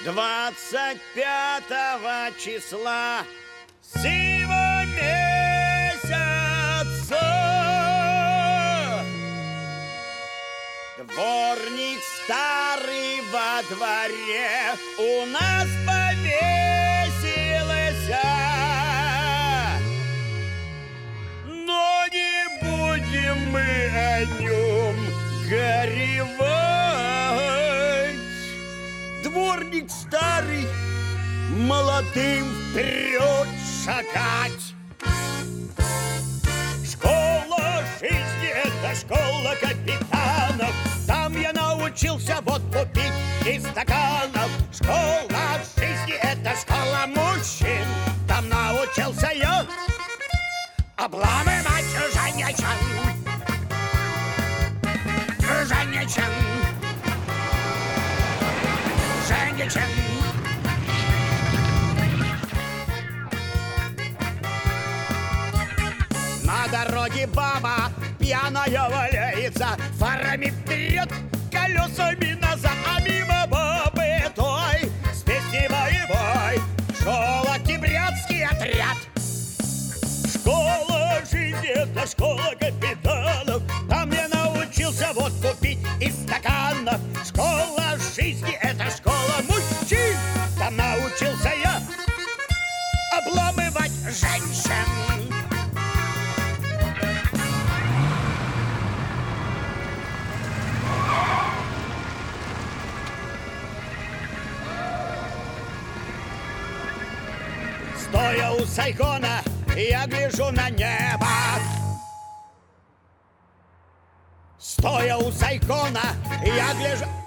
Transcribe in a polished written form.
25 числа сего месяца дворник старый во дворе у нас повесился. Но не будем мы о нем горевать. Дворник старый молодым вперед шагать. Школа жизни — это школа капитанов. Там я научился водку пить из стаканов. Школа жизни — это школа мужчин. Там научился я обламывать Жанечан. Жанечан. Жанечан. На дороге баба пьяная валяется, фарами вперед, колесами назад, а мимо бабы той с песней боевой шел октябрятский отряд. Школа жизни — это школа капитанов. Там я научился водку пить из стаканов. Школа жизни — это школа мужчин. Там научился я обламывать женщин. Стоя у Сайгона, я гляжу на небо. Стоя у Сайгона, я гляжу...